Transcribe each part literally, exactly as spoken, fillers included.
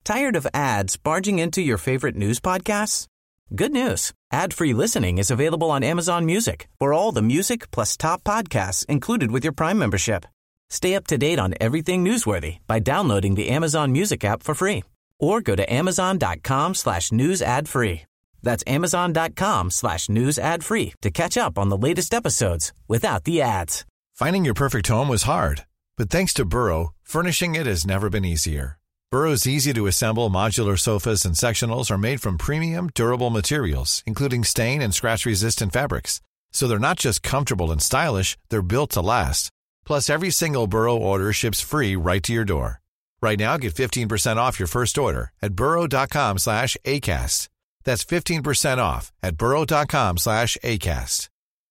Tired of ads barging into your favorite news podcasts? Good news. Ad-free listening is available on Amazon Music for all the music plus top podcasts included with your Prime membership. Stay up to date on everything newsworthy by downloading the Amazon Music app for free or go to amazon.com slash news ad free. That's amazon.com slash news ad free to catch up on the latest episodes without the ads. Finding your perfect home was hard, but thanks to Burrow, furnishing it has never been easier. Burrow's easy-to-assemble modular sofas and sectionals are made from premium, durable materials, including stain and scratch-resistant fabrics. So they're not just comfortable and stylish, they're built to last. Plus, every single Burrow order ships free right to your door. Right now, get fifteen percent off your first order at burrow.com slash ACAST. That's fifteen percent off at burrow.com slash ACAST.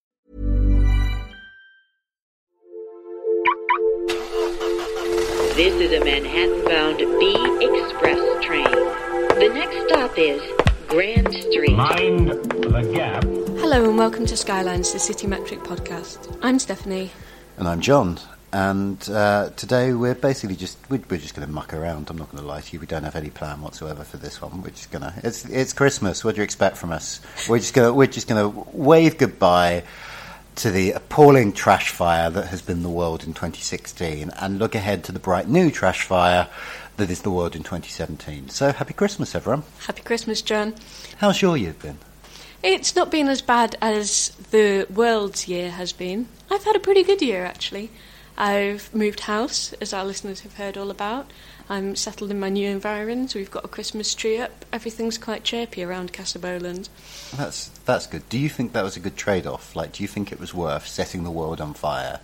This is a Manhattan-bound B Express train. The next stop is Grand Street. Mind the gap. Hello and welcome to Skylines, the City Metric podcast. I'm Stephanie. And I'm John. And uh, today we're basically just we're, we're just going to muck around. I'm not going to lie to you. We don't have any plan whatsoever for this one. We're just going to. It's it's Christmas. What do you expect from us? We're just going to we're just going to wave goodbye to the appalling trash fire that has been the world in twenty sixteen and look ahead to the bright new trash fire that is the world in twenty seventeen. So happy Christmas, everyone. Happy Christmas, John. How's your year been? It's not been as bad as the world's year has been. I've had a pretty good year, actually. I've moved house, as our listeners have heard all about. I'm settled in my new environs. We've got a Christmas tree up. Everything's quite chirpy around Casa Bowland. That's that's good. Do you think that was a good trade-off? Like, do you think it was worth setting the world on fire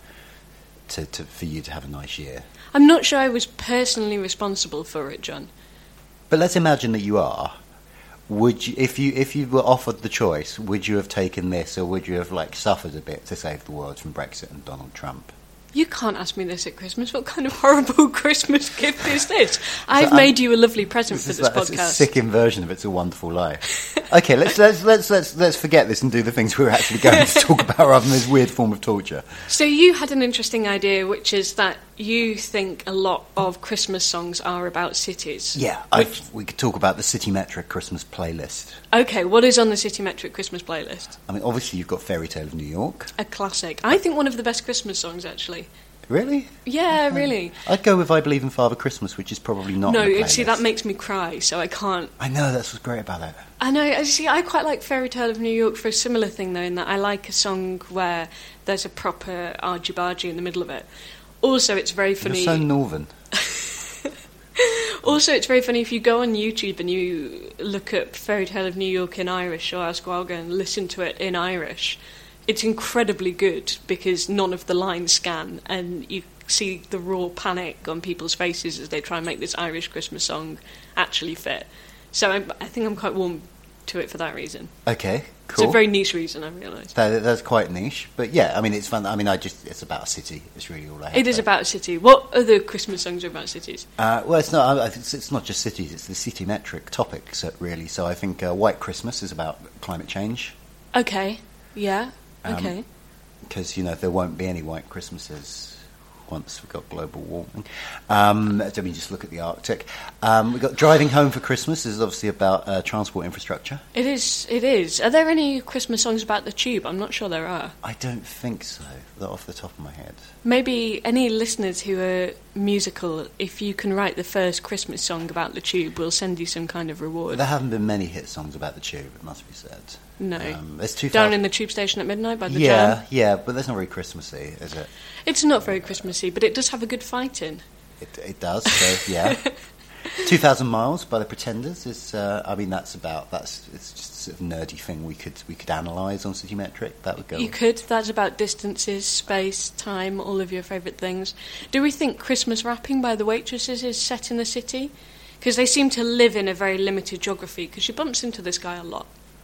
to, to for you to have a nice year? I'm not sure I was personally responsible for it, John. But let's imagine that you are. Would you, if you if you were offered the choice, would you have taken this, or would you have like suffered a bit to save the world from Brexit and Donald Trump? You can't ask me this at Christmas. What kind of horrible Christmas gift is this? I've so, um, made you a lovely present this for this like podcast. A sick inversion of It's a Wonderful Life. Okay, let's let's let's let's let's forget this and do the things we were actually going to talk about, rather than this weird form of torture. So you had an interesting idea, which is that you think a lot of Christmas songs are about cities. Yeah, which... we could talk about the City Metric Christmas playlist. Okay, what is on the City Metric Christmas playlist? I mean, obviously you've got Fairy Tale of New York. A classic. I think one of the best Christmas songs, actually. Really? Yeah, okay. Really. I'd go with I Believe in Father Christmas, which is probably not No, on the see, that makes me cry, so I can't... I know, that's what's great about it. I know, see, I quite like Fairy Tale of New York for a similar thing, though, in that I like a song where there's a proper argy-bargy in the middle of it. Also, it's very funny... You're so northern. Also, it's very funny if you go on YouTube and you look up Fairy Tale of New York in Irish, or Ask Wilga, and listen to it in Irish... It's incredibly good because none of the lines scan and you see the raw panic on people's faces as they try and make this Irish Christmas song actually fit. So I'm, I think I'm quite warm to it for that reason. Okay, cool. It's a very niche reason, I realise. That, that's quite niche, but yeah, I mean, it's fun. I mean, I just it's about a city. It's really all I have. It is about a city. What other Christmas songs are about cities? Uh, well, it's not. It's, it's not just cities. It's the city metric topic, so really. So I think uh, White Christmas is about climate change. Okay. Yeah. Okay. Because, um, you know, there won't be any white Christmases once we've got global warming. Um, I mean, just look at the Arctic. Um, we've got Driving Home for Christmas. This is obviously about uh, transport infrastructure. It is, it is. Are there any Christmas songs about the tube? I'm not sure there are. I don't think so, not off the top of my head. Maybe any listeners who are musical, if you can write the first Christmas song about the tube, we'll send you some kind of reward. There haven't been many hit songs about the tube, it must be said. No. Um, there's two Down in the tube station at midnight by the yeah, Jam. Yeah, but that's not very Christmassy, is it? It's not very Christmassy, but it does have a good fight in. It, it does, so yeah. two thousand Miles by the Pretenders is, uh, I mean, that's about, that's, it's just a sort of nerdy thing we could we could analyse on City Metric. That would go. You could. That's about distances, space, time, all of your favourite things. Do we think Christmas wrapping by the Waitresses is set in the city? Because they seem to live in a very limited geography, because she bumps into this guy a lot.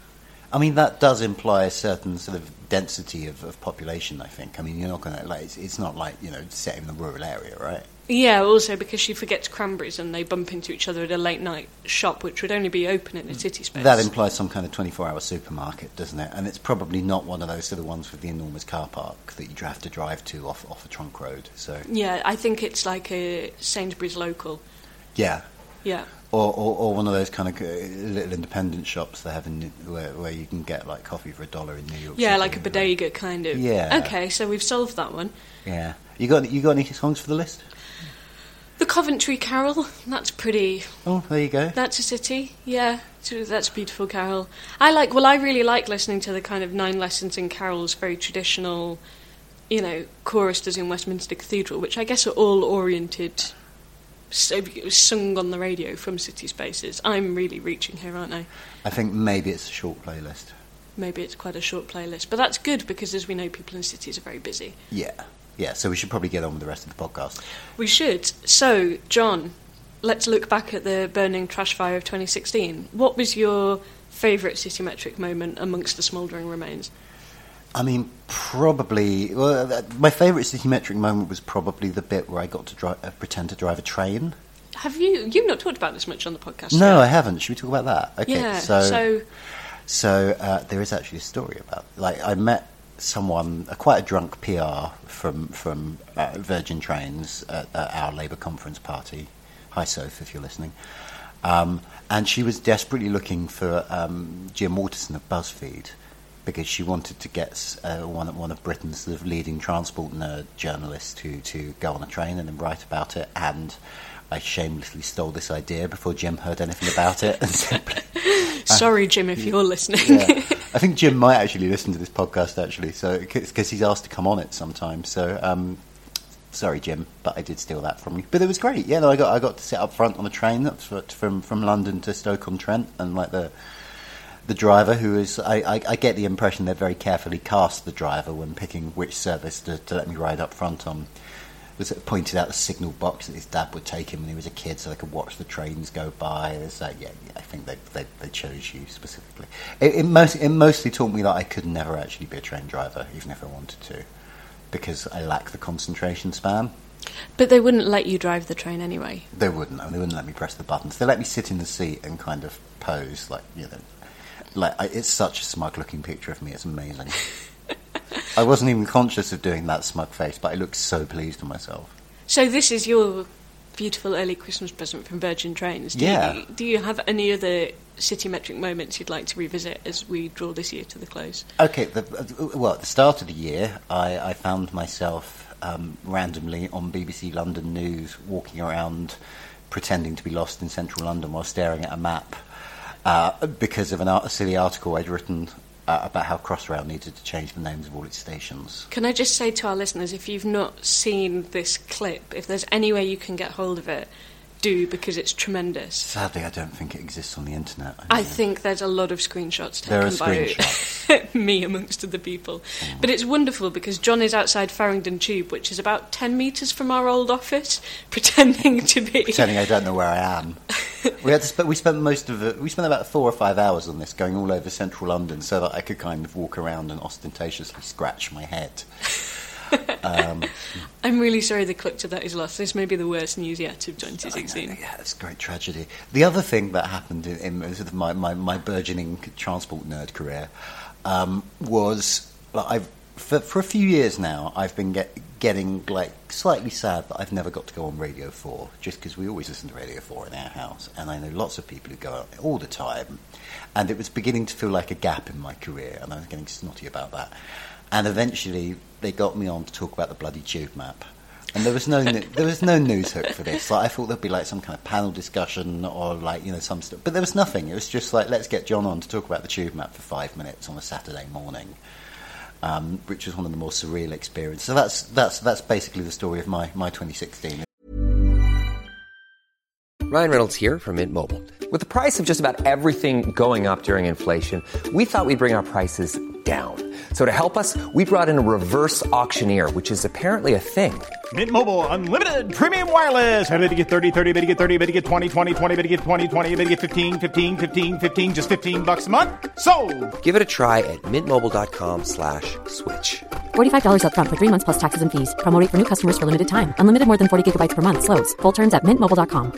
I mean, that does imply a certain sort of density of, of population, I think. I mean, you're not going to, like, it's, it's not like, you know, set in the rural area, right? Yeah, also because she forgets cranberries and they bump into each other at a late-night shop, which would only be open in a city space. That implies some kind of twenty-four hour supermarket, doesn't it? And it's probably not one of those sort of ones with the enormous car park that you have to drive to off, off a trunk road, so... Yeah, I think it's like a Sainsbury's local. Yeah. Yeah. Or, or, or one of those kind of little independent shops they have in where, where you can get like coffee for a dollar in New York. Yeah, City, like a bodega kind of. Yeah. Okay, so we've solved that one. Yeah. You got you got any songs for the list? The Coventry Carol. That's pretty. Oh, there you go. That's a city. Yeah, so that's a beautiful carol. I like. Well, I really like listening to the kind of Nine Lessons in Carols, very traditional, you know, choristers in Westminster Cathedral, which I guess are all oriented. So it was sung on the radio from city spaces. I'm really reaching here, aren't I? I think maybe it's a short playlist. Maybe it's quite a short playlist. But that's good because, as we know, people in cities are very busy. Yeah. Yeah, so we should probably get on with the rest of the podcast. We should. So, John, let's look back at the burning trash fire of twenty sixteen. What was your favourite Citymetric moment amongst the smouldering remains? I mean, probably... Well, uh, my favourite Citymetric moment was probably the bit where I got to dri- uh, pretend to drive a train. Have you... You've not talked about this much on the podcast No, yet. I haven't. Should we talk about that? Okay, Yeah, so... so... So uh, there is actually a story about... Like, I met someone, a quite a drunk P R from, from uh, Virgin Trains at, at our Labour conference party. Hi, Soph, if you're listening. Um, and she was desperately looking for um, Jim Waterson of BuzzFeed, because she wanted to get uh, one, one of Britain's sort of leading transport nerd journalists to, to go on a train and then write about it. And I shamelessly stole this idea before Jim heard anything about it. And simply, Sorry, Jim, if you're listening. yeah. I think Jim might actually listen to this podcast, actually, so because he's asked to come on it sometime. So, um, sorry, Jim, but I did steal that from you. But it was great. Yeah, no, I got I got to sit up front on a train that's from from London to Stoke-on-Trent, and like the. The driver, who is, I, I, I get the impression they very carefully cast the driver when picking which service to, to let me ride up front on. Was pointed out the signal box that his dad would take him when he was a kid, so they could watch the trains go by. It's like, yeah, yeah, I think they, they they chose you specifically. It, it, most, it mostly taught me that I could never actually be a train driver, even if I wanted to, because I lack the concentration span. But they wouldn't let you drive the train anyway. They wouldn't. They wouldn't let me press the buttons. They let me sit in the seat and kind of pose, like, you know. Like I, it's such a smug-looking picture of me. It's amazing. I wasn't even conscious of doing that smug face, but I looked so pleased with myself. So this is your beautiful early Christmas present from Virgin Trains. Do Yeah. You, do you have any other Citymetric moments you'd like to revisit as we draw this year to the close? Okay. The, well, at the start of the year, I, I found myself um, randomly on B B C London News walking around pretending to be lost in central London while staring at a map. Uh, because of an art, a silly article I'd written uh, about how Crossrail needed to change the names of all its stations. Can I just say to our listeners, if you've not seen this clip, if there's any way you can get hold of it, do, because it's tremendous. Sadly, I don't think it exists on the internet. I, I think there's a lot of screenshots taken there are by screenshots. me amongst other people. Mm. But it's wonderful because John is outside Farringdon Tube, which is about ten metres from our old office, pretending to be... pretending I don't know where I am. we had to sp- we spent most of it, we spent about four or five hours on this, going all over central London so that I could kind of walk around and ostentatiously scratch my head. Um, I'm really sorry the clip to that is lost. This may be the worst news yet of twenty sixteen. Know, yeah, it's a great tragedy. The other thing that happened in, in sort of my, my, my burgeoning transport nerd career um, was like, I've for, for a few years now I've been get, getting like slightly sad that I've never got to go on Radio four, just because we always listen to Radio four in our house, and I know lots of people who go out all the time, and it was beginning to feel like a gap in my career, and I was getting snotty about that. And eventually, they got me on to talk about the bloody tube map, and there was no there was no news hook for this. Like I thought there'd be like some kind of panel discussion or like you know some stuff, but there was nothing. It was just like, let's get John on to talk about the tube map for five minutes on a Saturday morning, um, which was one of the more surreal experiences. So that's that's that's basically the story of my my twenty sixteen. Ryan Reynolds here from Mint Mobile. With the price of just about everything going up during inflation, we thought we'd bring our prices down. So to help us, we brought in a reverse auctioneer, which is apparently a thing. Mint Mobile Unlimited Premium Wireless. How to get thirty, thirty, how to get thirty, how to get twenty, twenty, twenty, how to get twenty, twenty, how to get fifteen, fifteen, fifteen, fifteen, just fifteen bucks a month? Sold! Give it a try at mintmobile.com slash switch. forty-five dollars up front for three months plus taxes and fees. Promo rate for new customers for limited time. Unlimited more than forty gigabytes per month. Slows full terms at mint mobile dot com.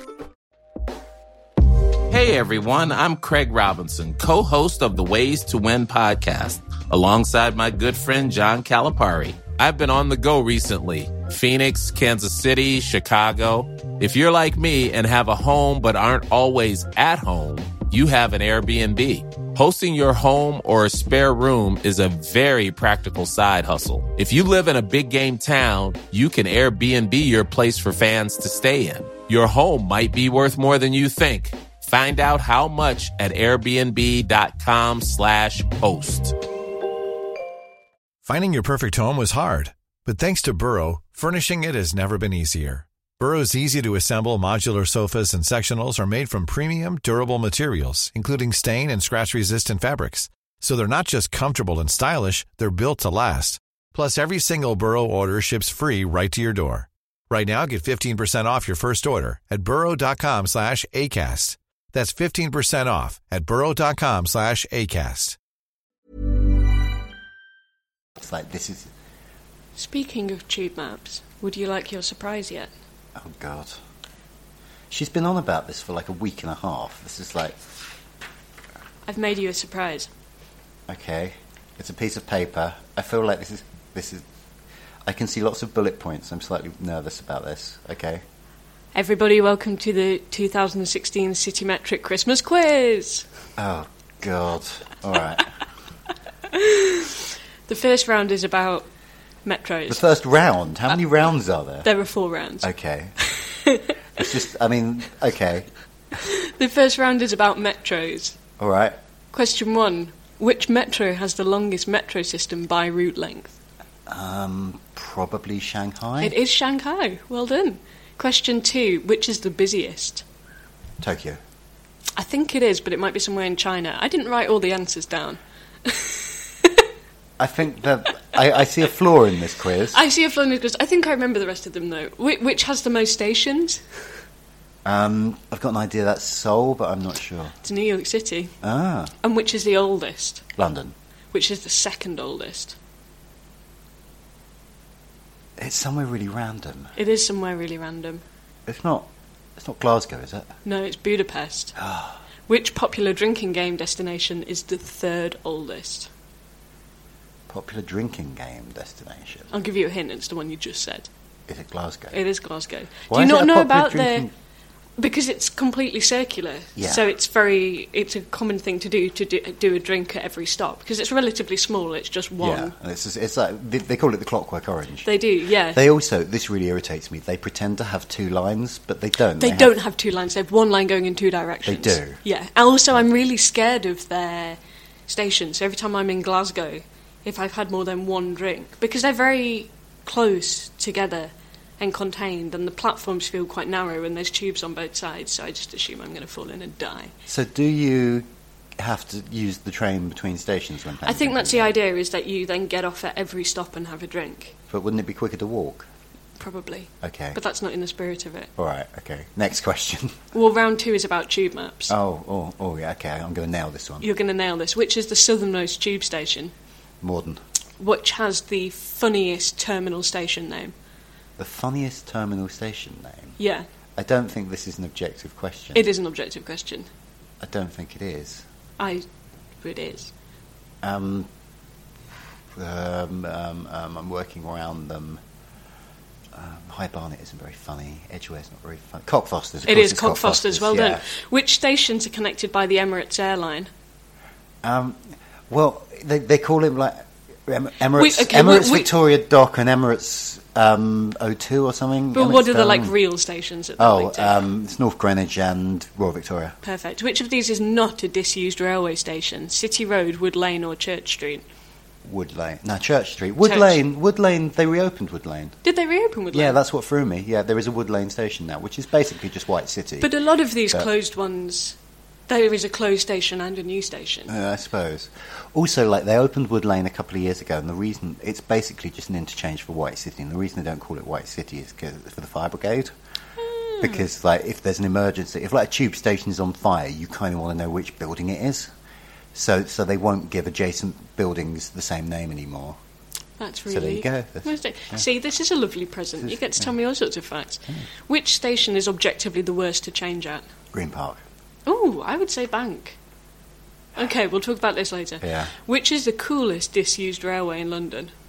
Hey everyone, I'm Craig Robinson, co-host of the Ways to Win podcast, alongside my good friend John Calipari. I've been on the go recently. Phoenix, Kansas City, Chicago. If you're like me and have a home but aren't always at home, you have an Airbnb. Hosting your home or a spare room is a very practical side hustle. If you live in a big game town, you can Airbnb your place for fans to stay in. Your home might be worth more than you think. Find out how much at airbnb.com slash host. Finding your perfect home was hard, but thanks to Burrow, furnishing it has never been easier. Burrow's easy-to-assemble modular sofas and sectionals are made from premium, durable materials, including stain and scratch-resistant fabrics. So they're not just comfortable and stylish, they're built to last. Plus, every single Burrow order ships free right to your door. Right now, get fifteen percent off your first order at burrow.com slash ACAST. That's fifteen percent off at burrow.com slash ACAST. It's like, this is... Speaking of tube maps, would you like your surprise yet? Oh, God. She's been on about this for like a week and a half. This is like... I've made you a surprise. Okay. It's a piece of paper. I feel like this is... This is... I can see lots of bullet points. I'm slightly nervous about this. Okay. Everybody, welcome to the two thousand sixteen Citymetric Christmas Quiz. Oh, God. All right. The first round is about metros. The first round? How many rounds are there? There are four rounds. Okay. It's just, I mean, okay. The first round is about metros. All right. Question one. Which metro has the longest metro system by route length? Um, probably Shanghai. It is Shanghai. Well done. Question two. Which is the busiest? Tokyo. I think it is, but it might be somewhere in China. I didn't write all the answers down. I think that I, I see a flaw in this quiz. I see a flaw in this quiz. I think I remember the rest of them, though. Wh- which has the most stations? Um, I've got an idea that's Seoul, but I'm not sure. It's New York City. Ah. And which is the oldest? London. Which is the second oldest? It's somewhere really random. It is somewhere really random. It's not. It's not Glasgow, is it? No, it's Budapest. Which popular drinking game destination is the third oldest? Popular drinking game destination. I'll give you a hint. It's the one you just said. Is it Glasgow? It is Glasgow. Why Do you is not it a know popular about drinking... the? Because it's completely circular. Yeah. So it's very. It's a common thing to do to do, do a drink at every stop because it's relatively small. It's just one. Yeah, and it's, it's like they, they call it the Clockwork Orange. They do, yeah. They also, this really irritates me. They pretend to have two lines, but they don't. They, they don't have... have two lines. They have one line going in two directions. They do. Yeah. And also, I'm really scared of their stations. So every time I'm in Glasgow, if I've had more than one drink, because they're very close together and contained, and the platforms feel quite narrow, and there's tubes on both sides, so I just assume I'm going to fall in and die. So do you have to use the train between stations when playing? I think that's the idea, is that you then get off at every stop and have a drink. But wouldn't it be quicker to walk? Probably. Okay. But that's not in the spirit of it. All right, okay. Next question. Well, round two is about tube maps. Oh, oh, oh yeah, okay, I'm going to nail this one. You're going to nail this. Which is the southernmost tube station? Morden. Which has the funniest terminal station name? The funniest terminal station name? Yeah. I don't think this is an objective question. It is an objective question. I don't think it is. I... It is. Um, um, um, um, I'm working around them. Um, High Barnet isn't very funny. Edgware's not very funny. Cockfosters. It is Cockfosters. Well yeah. done. Which stations are connected by the Emirates airline? Um, well, they they call him like em- Emirates, Wait, okay, Emirates we, we, Victoria Dock and Emirates um, O two or something. But Emirates what are the like Down. real stations that they're Oh, linked to? um, it's North Greenwich and Royal Victoria. Perfect. Which of these is not a disused railway station? City Road, Wood Lane, or Church Street? Wood Lane. No, Church Street. Wood Church. Lane. Wood Lane. They reopened Wood Lane. Did they reopen Wood Lane? Yeah, that's what threw me. Yeah, there is a Wood Lane station now, which is basically just White City. But a lot of these But- closed ones, there is a closed station and a new station. Uh, I suppose. Also, like, they opened Wood Lane a couple of years ago, and the reason... It's basically just an interchange for White City, and the reason they don't call it White City is 'cause it's for the fire brigade. Mm. Because, like, if there's an emergency... If, like, a tube station is on fire, you kind of want to know which building it is. So so they won't give adjacent buildings the same name anymore. That's really... So there you go. Nice day. Yeah. See, this is a lovely present. This You is- get to yeah. tell me all sorts of facts. Yeah. Which station is objectively the worst to change at? Green Park. Oh, I would say Bank. Okay, we'll talk about this later. Yeah. Which is the coolest disused railway in London?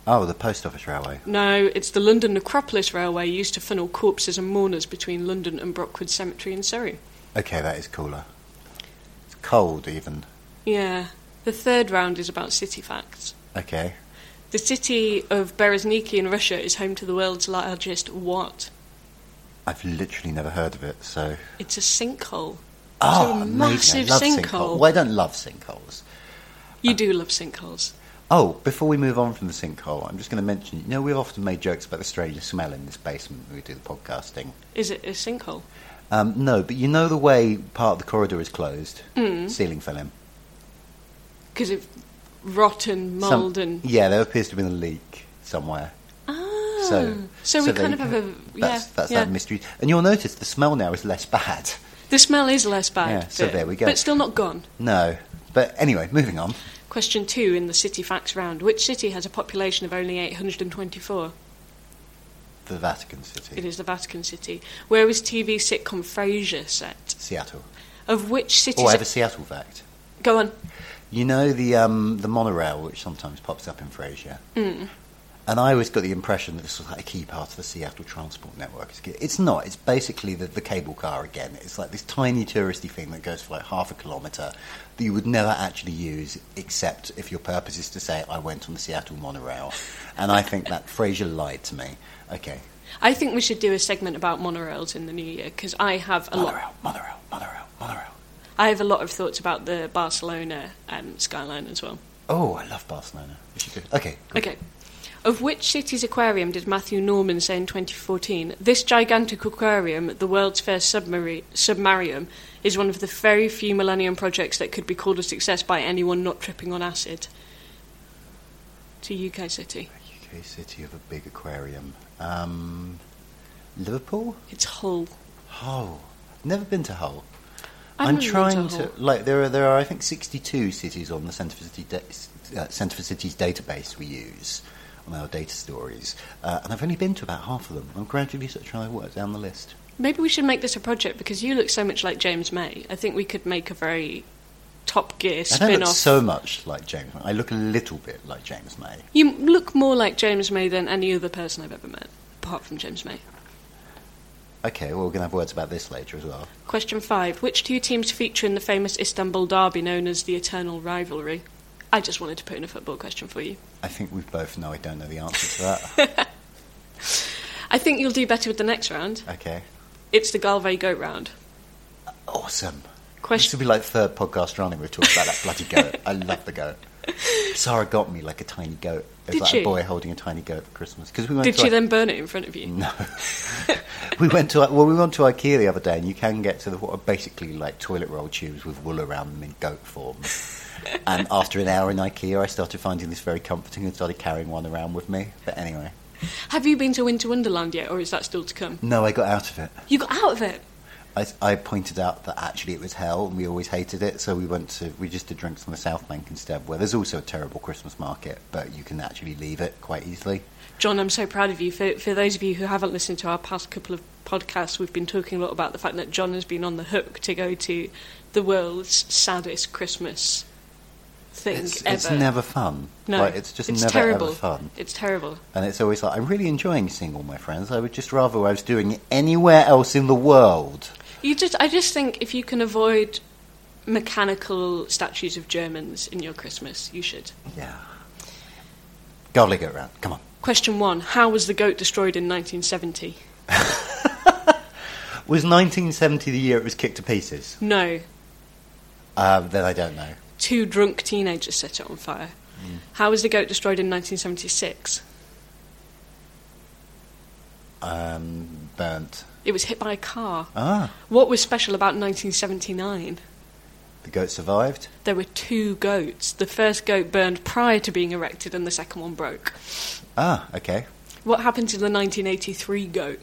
Oh, the Post Office Railway. No, it's the London Necropolis Railway, used to funnel corpses and mourners between London and Brockwood Cemetery in Surrey. Okay, that is cooler. It's cold, even. Yeah. The third round is about city facts. Okay. The city of Berezniki in Russia is home to the world's largest what? I've literally never heard of it, so... It's a sinkhole. Oh, it's a amazing. massive I love sinkhole. sinkhole. Well, I don't love sinkholes. You uh, do love sinkholes. Oh, before we move on from the sinkhole, I'm just going to mention, you know, we've often made jokes about the strange smell in this basement when we do the podcasting. Is it a sinkhole? Um, no, but you know the way part of the corridor is closed? Mm. Ceiling fell in. Because of rotten mould and... Yeah, there appears to have been a leak somewhere. Ah, so, so, so we they, kind of have a... Yeah, that's that's yeah. that mystery. And you'll notice the smell now is less bad. The smell is less bad. Yeah, so but, there we go. But still not gone. No. But anyway, moving on. Question two in the city facts round. Which city has a population of only eight hundred twenty-four? The Vatican City. It is the Vatican City. Where was T V sitcom Frasier set? Seattle. Of which cities... Oh, I have a Seattle fact. Go on. You know the um, the monorail, which sometimes pops up in Frasier? Mm. And I always got the impression that this was like a key part of the Seattle transport network. It's not. It's basically the, the cable car again. It's like this tiny touristy thing that goes for like half a kilometre that you would never actually use except if your purpose is to say, I went on the Seattle monorail. And I think that Frasier lied to me. Okay. I think we should do a segment about monorails in the new year, because I have a monorail, lot... Monorail, monorail, monorail. I have a lot of thoughts about the Barcelona um, skyline as well. Oh, I love Barcelona. We should do. Okay. Good. Okay. Of which city's aquarium did Matthew Norman say in twenty fourteen, this gigantic aquarium, the world's first submari- submarium, is one of the very few Millennium projects that could be called a success by anyone not tripping on acid? To U K city. A U K city of a big aquarium. Um, Liverpool? It's Hull. Hull. Never been to Hull. I've I'm never trying been to to Hull. like there are there are I think sixty-two cities on the Centre for City da- uh, Centre for Cities database we use on our data stories, uh, and I've only been to about half of them. I'm gradually sort of trying to work down the list. Maybe we should make this a project, because you look so much like James May. I think we could make a very Top Gear I don't spin-off. look so much like James May. I look a little bit like James May. You look more like James May than any other person I've ever met, apart from James May. Okay, well, we're going to have words about this later as well. Question five. Which two teams feature in the famous Istanbul derby known as the Eternal Rivalry? I just wanted to put in a football question for you. I think we both know I don't know the answer to that. I think you'll do better with the next round. Okay. It's the Galway Goat Round. Awesome. Question- This will be like third podcast running. We've talked about that bloody goat. I love the goat. Sarah got me like a tiny goat. It was Did like she? a boy holding a tiny goat for Christmas. Cause we went Did to she I- then burn it in front of you? No. we went to well, we went to IKEA the other day, and you can get to the, what are basically like toilet roll tubes with wool around them in goat form. And after an hour in IKEA, I started finding this very comforting and started carrying one around with me. But anyway, Have you been to Winter Wonderland yet, or is that still to come? no, I got out of it. You got out of it? I, I pointed out that actually it was hell, and we always hated it. So we went to we just did drinks on the South Bank instead, where there's also a terrible Christmas market, but you can actually leave it quite easily. John, I'm so proud of you. For, for those of you who haven't listened to our past couple of podcasts, we've been talking a lot about the fact that John has been on the hook to go to the world's saddest Christmas thing It's, ever. it's never fun. No, Like, it's just it's never terrible. ever fun. It's terrible. And it's always like, I'm really enjoying seeing all my friends. I would just rather I was doing it anywhere else in the world. You just, I just think if you can avoid mechanical statues of Germans in your Christmas, you should. Yeah. Gotta go around. Come on. Question one: how was the goat destroyed in nineteen seventy? Was nineteen seventy the year it was kicked to pieces? No, Uh, then I don't know. two drunk teenagers set it on fire. Mm. How was the goat destroyed in nineteen seventy-six? Um, burnt. It was hit by a car. Ah, What was special about nineteen seventy-nine? the goat survived. There were two goats. The first goat burned prior to being erected, and the second one broke. Ah, okay. What happened to the nineteen eighty-three goat?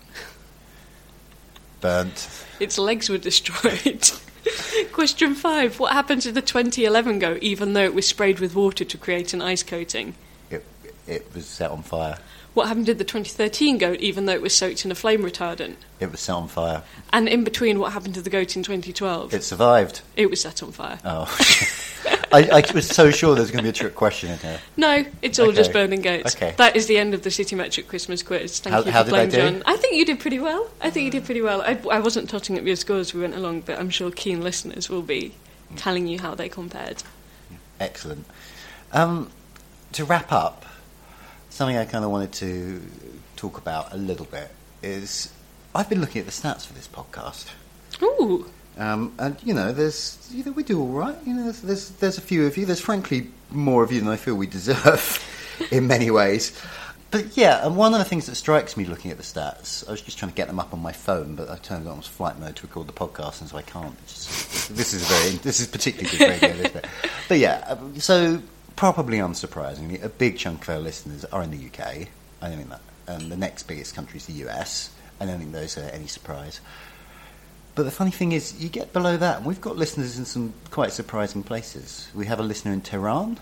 Burnt. Its legs were destroyed. Question five. What happened to the twenty eleven goat, even though it was sprayed with water to create an ice coating? It, it was set on fire. What happened to the twenty thirteen goat, even though it was soaked in a flame retardant? It was set on fire. And in between, what happened to the goat in twenty twelve? It survived. It was set on fire. Oh. I, I was so sure there was going to be a trick question in here. No, it's all Okay. just burning goats. Okay. That is the end of the City Metric Christmas quiz. Thank How- you how for did I playing, do? John. I think you did pretty well. I think you did pretty well. I, I wasn't totting up your scores as we went along, but I'm sure keen listeners will be telling you how they compared. Excellent. Um, to wrap up, something I kind of wanted to talk about a little bit is I've been looking at the stats for this podcast. Ooh. Um, and you know, there's you know we do all right. You know, there's, there's there's a few of you. There's frankly more of you than I feel we deserve in many ways. But yeah, and one of the things that strikes me looking at the stats, I was just trying to get them up on my phone, but I turned it on flight mode to record the podcast, and so I can't. It's, this is very this is particularly good radio, this bit. But yeah, so probably unsurprisingly, a big chunk of our listeners are in the U K. I don't think that, and the next biggest country is the U S. I don't think those are any surprise. But the funny thing is, you get below that, and we've got listeners in some quite surprising places. We have a listener in Tehran.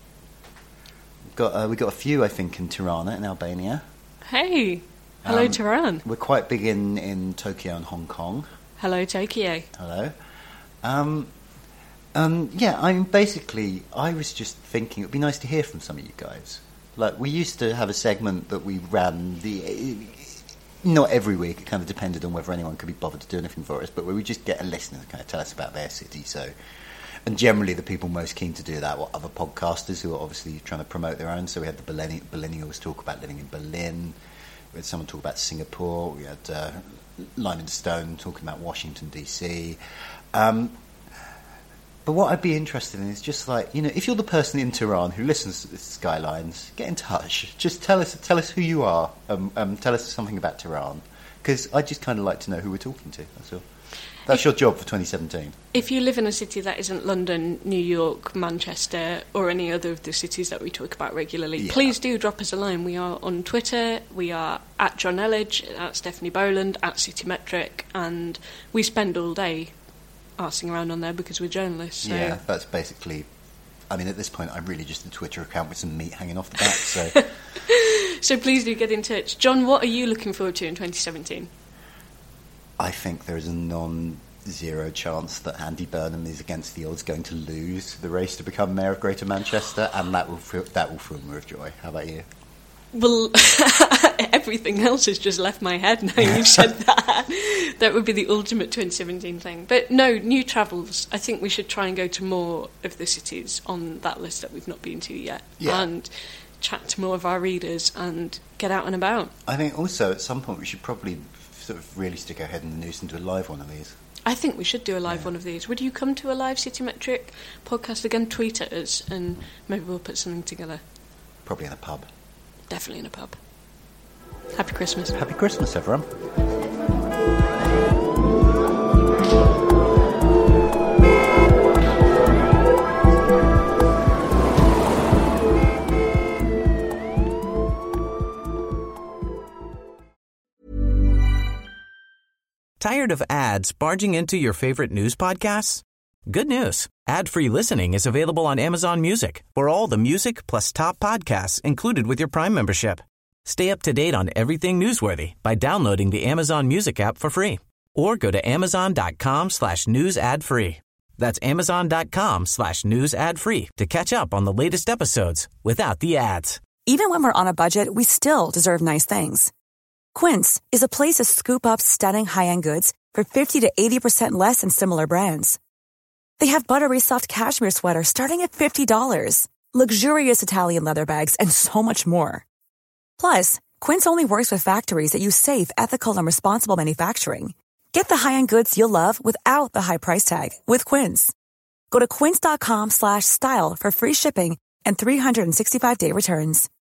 We've got, uh, we've got a few, I think, in Tirana, in Albania. Hey. Hello, Um, Tehran. We're quite big in, in Tokyo and Hong Kong. Hello, Tokyo. Hello. Um, um, yeah, I mean, basically, I was just thinking it would be nice to hear from some of you guys. Like, we used to have a segment that we ran the... Not every week, it kind of depended on whether anyone could be bothered to do anything for us, but we would just get a listener to kind of tell us about their city. So, and generally the people most keen to do that were other podcasters who are obviously trying to promote their own. So we had the Berlin- Berlinials talk about living in Berlin, we had someone talk about Singapore, we had uh, Line and Stone talking about Washington D C. Um, but what I'd be interested in is just like, you know, if you're the person in Tehran who listens to Skylines, get in touch. Just tell us, tell us who you are. Um, um, tell us something about Tehran, because I just kind of like to know who we're talking to. That's all. That's your job for twenty seventeen. If you live in a city that isn't London, New York, Manchester, or any other of the cities that we talk about regularly, Yeah. please do drop us a line. We are on Twitter. We are at John Elledge, at Stephanie Boland, at City Metric, and we spend all day arsing around on there because we're journalists. So. Yeah, that's basically... I mean, at this point, I'm really just a Twitter account with some meat hanging off the back, so... So please do get in touch. John, what are you looking forward to in twenty seventeen? I think there is a non-zero chance that Andy Burnham is against the odds going to lose the race to become Mayor of Greater Manchester, and that will fill, that will fill me with joy. How about you? Well, everything else has just left my head now you've said that. That would be the ultimate twenty seventeen thing. But no, new travels. I think we should try and go to more of the cities on that list that we've not been to yet. Yeah. And chat to more of our readers and get out and about. I think also at some point we should probably sort of really stick our head in the noose and do a live one of these. I think we should do a live Yeah. one of these. Would you come to a live City Metric podcast again? Tweet at us and maybe we'll put something together. Probably in a pub. Definitely in a pub. Happy Christmas. Happy Christmas, everyone. Tired of ads barging into your favorite news podcasts? Good news. Ad-free listening is available on Amazon Music for all the music plus top podcasts included with your Prime membership. Stay up to date on everything newsworthy by downloading the Amazon Music app for free or go to amazon.com slash news ad free. That's amazon.com slash news ad free to catch up on the latest episodes without the ads. Even when we're on a budget, we still deserve nice things. Quince is a place to scoop up stunning high-end goods for fifty to eighty percent less than similar brands. They have buttery soft cashmere sweaters starting at fifty dollars, luxurious Italian leather bags, and so much more. Plus, Quince only works with factories that use safe, ethical, and responsible manufacturing. Get the high-end goods you'll love without the high price tag with Quince. Go to quince.com slash style for free shipping and three sixty-five day returns.